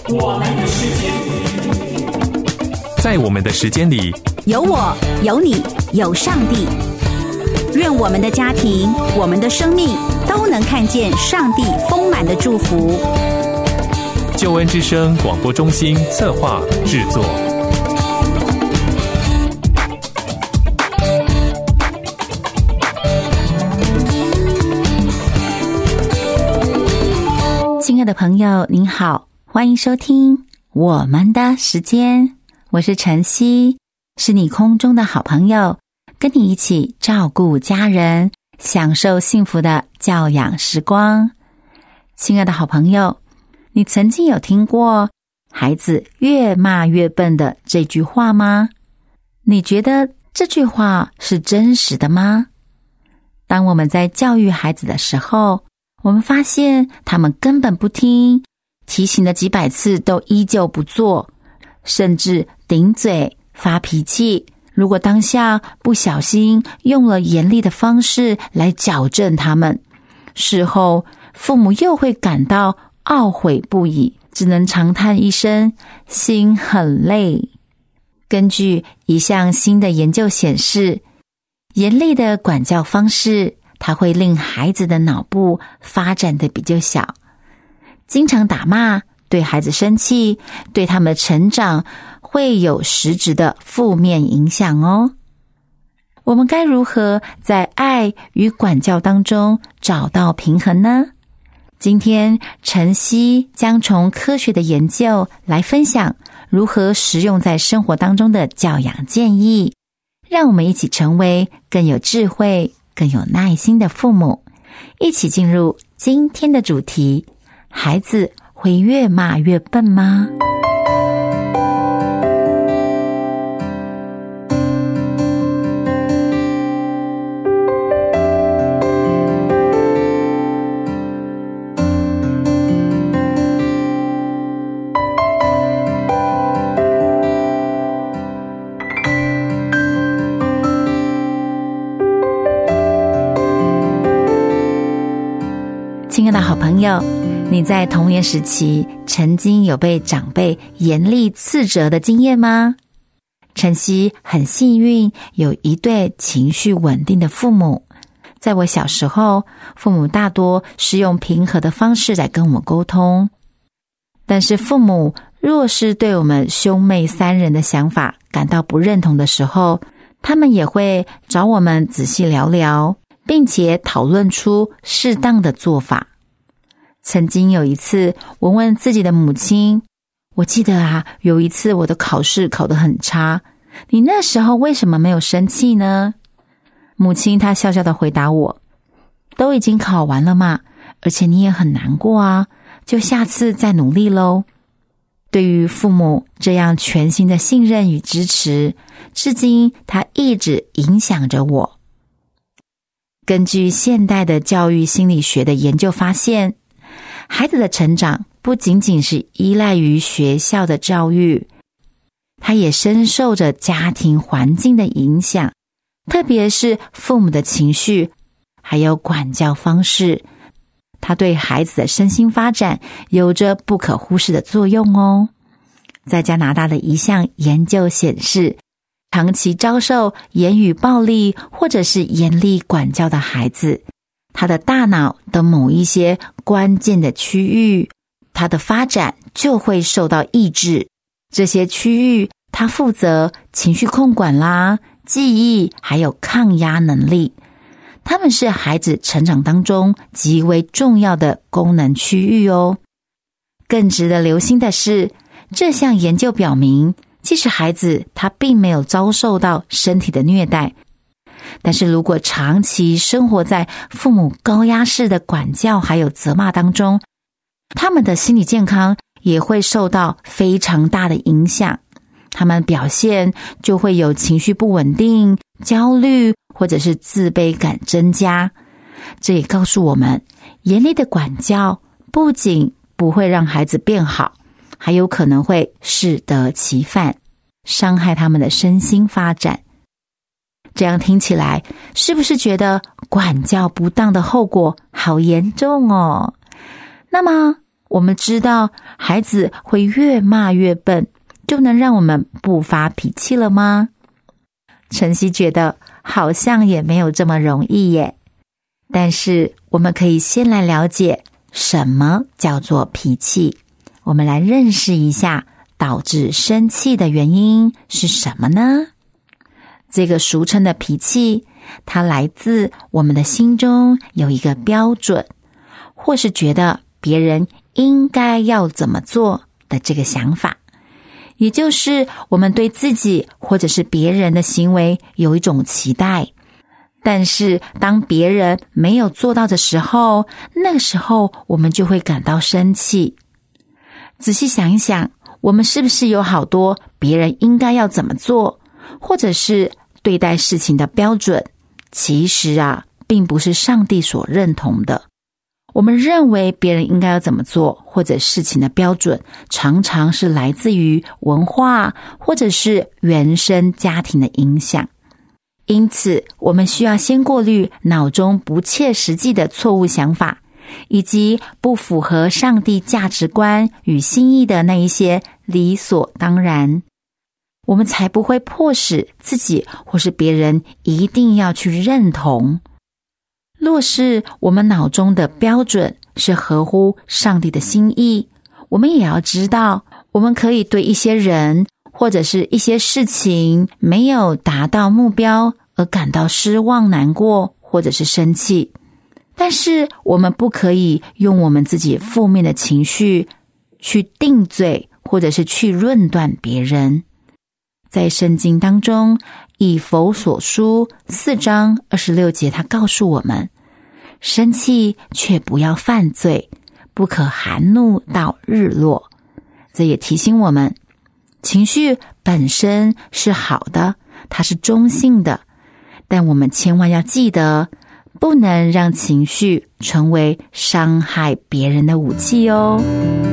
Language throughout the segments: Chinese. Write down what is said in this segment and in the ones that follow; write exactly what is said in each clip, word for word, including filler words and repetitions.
我们的时间， 在我们的时间里， 有我，有你，有上帝。愿我们的家庭，我们的生命都能看见上帝丰满的祝福。 救恩之声广播中心策划制作。 亲爱的朋友，您好，欢迎收听我们的时间，我是晨曦，是你空中的好朋友，跟你一起照顾家人，享受幸福的教养时光。亲爱的好朋友，你曾经有听过孩子越骂越笨的这句话吗？你觉得这句话是真实的吗？当我们在教育孩子的时候，我们发现他们根本不听，提醒了几百次都依旧不做，甚至顶嘴发脾气。如果当下不小心用了严厉的方式来矫正他们，事后父母又会感到懊悔不已，只能长叹一声，心很累。根据一项新的研究显示，严厉的管教方式它会令孩子的脑部发展的比较小，经常打骂，对孩子生气，对他们的成长会有实质的负面影响哦。我们该如何在爱与管教当中找到平衡呢？今天晨曦将从科学的研究来分享如何实用在生活当中的教养建议，让我们一起成为更有智慧更有耐心的父母，一起进入今天的主题：孩子会越骂越笨吗？亲爱的好朋友，你在童年时期曾经有被长辈严厉斥责的经验吗？晨曦很幸运有一对情绪稳定的父母。在我小时候，父母大多是用平和的方式来跟我沟通，但是父母若是对我们兄妹三人的想法感到不认同的时候，他们也会找我们仔细聊聊，并且讨论出适当的做法。曾经有一次，我问自己的母亲，我记得啊，有一次我的考试考得很差，你那时候为什么没有生气呢？母亲她笑笑地回答我，都已经考完了嘛，而且你也很难过啊，就下次再努力咯。对于父母这样全心的信任与支持，至今它一直影响着我。根据现代的教育心理学的研究发现，孩子的成长不仅仅是依赖于学校的教育，他也深受着家庭环境的影响，特别是父母的情绪，还有管教方式，他对孩子的身心发展有着不可忽视的作用哦。在加拿大的一项研究显示，长期遭受言语暴力或者是严厉管教的孩子，他的大脑的某一些关键的区域，他的发展就会受到抑制。这些区域他负责情绪控管啦、记忆还有抗压能力，他们是孩子成长当中极为重要的功能区域哦。更值得留心的是，这项研究表明，即使孩子他并没有遭受到身体的虐待，但是如果长期生活在父母高压式的管教还有责骂当中，他们的心理健康也会受到非常大的影响，他们表现就会有情绪不稳定、焦虑或者是自卑感增加。这也告诉我们，严厉的管教不仅不会让孩子变好，还有可能会适得其反，伤害他们的身心发展。这样听起来，是不是觉得管教不当的后果好严重哦？那么我们知道孩子会越骂越笨，就能让我们不发脾气了吗？晨曦觉得好像也没有这么容易耶。但是我们可以先来了解什么叫做脾气，我们来认识一下导致生气的原因是什么呢？这个俗称的脾气，它来自我们的心中有一个标准，或是觉得别人应该要怎么做的这个想法，也就是我们对自己或者是别人的行为有一种期待，但是当别人没有做到的时候，那个时候我们就会感到生气。仔细想一想，我们是不是有好多别人应该要怎么做，或者是对待事情的标准，其实啊，并不是上帝所认同的。我们认为别人应该要怎么做，或者事情的标准，常常是来自于文化，或者是原生家庭的影响。因此，我们需要先过滤脑中不切实际的错误想法，以及不符合上帝价值观与心意的那一些理所当然，我们才不会迫使自己或是别人一定要去认同。若是我们脑中的标准是合乎上帝的心意，我们也要知道，我们可以对一些人或者是一些事情没有达到目标而感到失望、难过或者是生气，但是我们不可以用我们自己负面的情绪去定罪或者是去论断别人。在圣经当中，以弗所书四章二十六节，他告诉我们，生气却不要犯罪，不可含怒到日落。这也提醒我们，情绪本身是好的，它是中性的，但我们千万要记得，不能让情绪成为伤害别人的武器哦。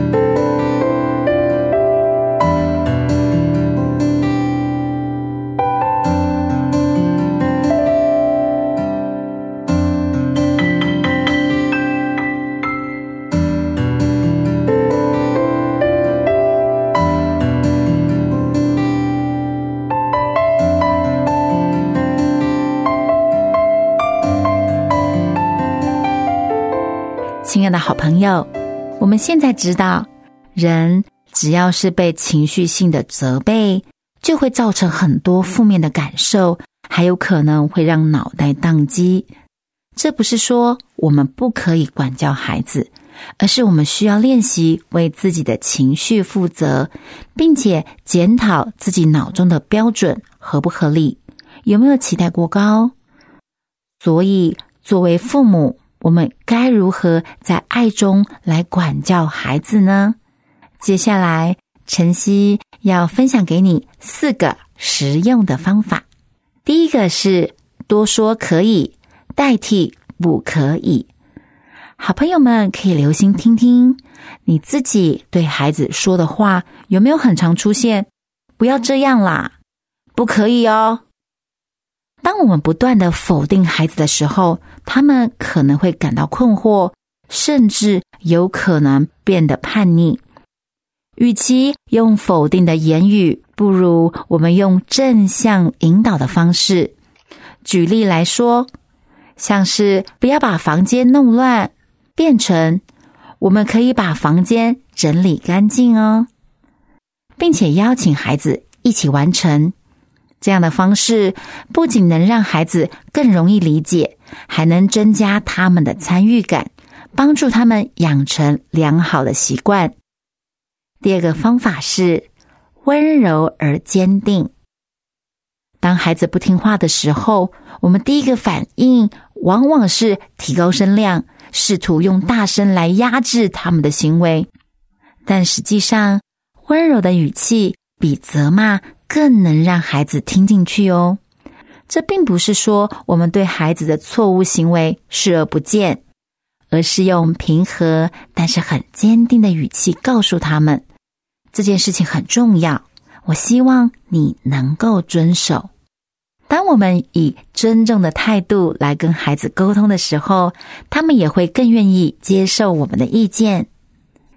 亲爱的好朋友，我们现在知道，人只要是被情绪性的责备，就会造成很多负面的感受，还有可能会让脑袋宕机。这不是说我们不可以管教孩子，而是我们需要练习为自己的情绪负责，并且检讨自己脑中的标准合不合理，有没有期待过高。所以作为父母，我们该如何在爱中来管教孩子呢？接下来晨曦要分享给你四个实用的方法。第一个是多说可以代替不可以。好朋友们可以留心听听，你自己对孩子说的话有没有很常出现不要这样啦，不可以哦。当我们不断的否定孩子的时候，他们可能会感到困惑，甚至有可能变得叛逆。与其用否定的言语，不如我们用正向引导的方式。举例来说，像是不要把房间弄乱，变成我们可以把房间整理干净哦，并且邀请孩子一起完成。这样的方式不仅能让孩子更容易理解，还能增加他们的参与感，帮助他们养成良好的习惯。第二个方法是温柔而坚定。当孩子不听话的时候，我们第一个反应往往是提高声量，试图用大声来压制他们的行为。但实际上，温柔的语气比责骂更能让孩子听进去哦。这并不是说我们对孩子的错误行为视而不见，而是用平和但是很坚定的语气告诉他们，这件事情很重要，我希望你能够遵守。当我们以尊重的态度来跟孩子沟通的时候，他们也会更愿意接受我们的意见。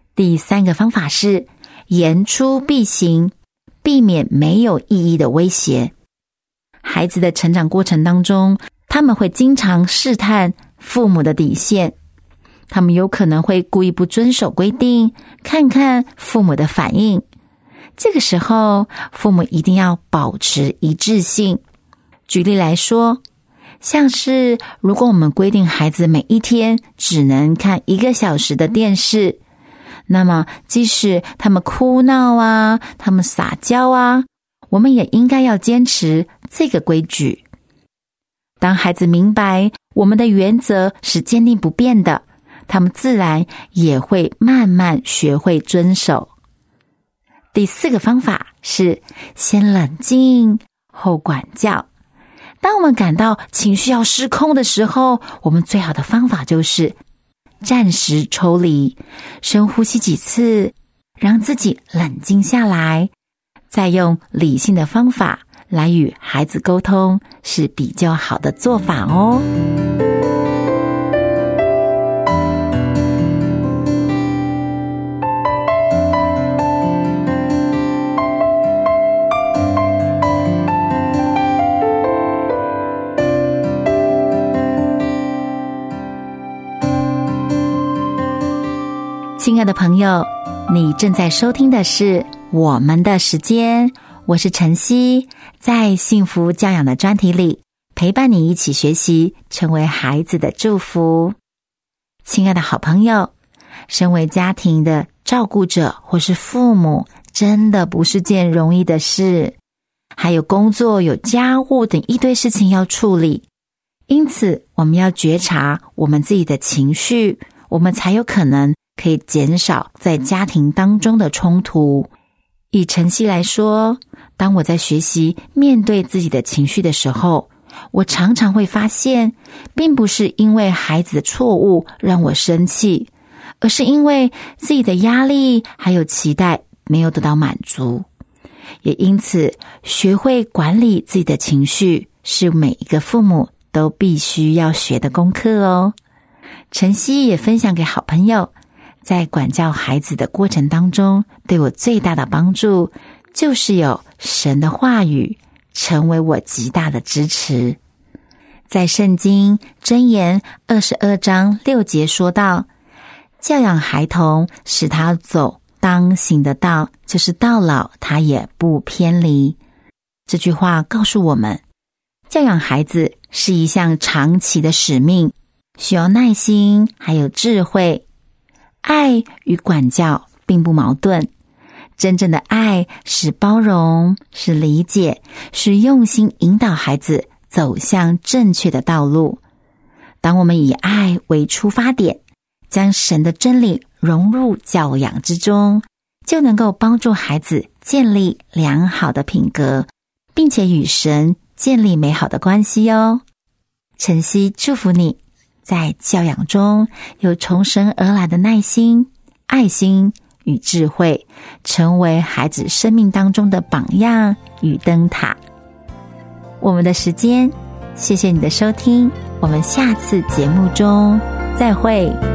第三个方法是言出必行，避免没有意义的威胁。孩子的成长过程当中，他们会经常试探父母的底线，他们有可能会故意不遵守规定，看看父母的反应。这个时候，父母一定要保持一致性。举例来说，像是如果我们规定孩子每一天只能看一个小时的电视，那么即使他们哭闹啊，他们撒娇啊，我们也应该要坚持这个规矩。当孩子明白我们的原则是坚定不变的，他们自然也会慢慢学会遵守。第四个方法是先冷静后管教。当我们感到情绪要失控的时候，我们最好的方法就是暂时抽离，深呼吸几次，让自己冷静下来，再用理性的方法来与孩子沟通，是比较好的做法哦。亲爱的朋友，你正在收听的是我们的时间，我是晨曦，在幸福教养的专题里陪伴你一起学习，成为孩子的祝福。亲爱的好朋友，身为家庭的照顾者或是父母，真的不是件容易的事，还有工作有家务等一堆事情要处理，因此我们要觉察我们自己的情绪，我们才有可能可以减少在家庭当中的冲突。以晨曦来说，当我在学习面对自己的情绪的时候，我常常会发现，并不是因为孩子的错误让我生气，而是因为自己的压力还有期待没有得到满足。也因此，学会管理自己的情绪，是每一个父母都必须要学的功课哦。晨曦也分享给好朋友，在管教孩子的过程当中，对我最大的帮助就是有神的话语成为我极大的支持。在圣经箴言二十二章六节说到，教养孩童，使他走当行的道，就是到老他也不偏离。这句话告诉我们，教养孩子是一项长期的使命，需要耐心还有智慧。爱与管教并不矛盾，真正的爱是包容，是理解，是用心引导孩子走向正确的道路。当我们以爱为出发点，将神的真理融入教养之中，就能够帮助孩子建立良好的品格，并且与神建立美好的关系哦。晨曦祝福你，在教养中有从神而来的耐心、爱心与智慧，成为孩子生命当中的榜样与灯塔。我们的时间，谢谢你的收听，我们下次节目中再会。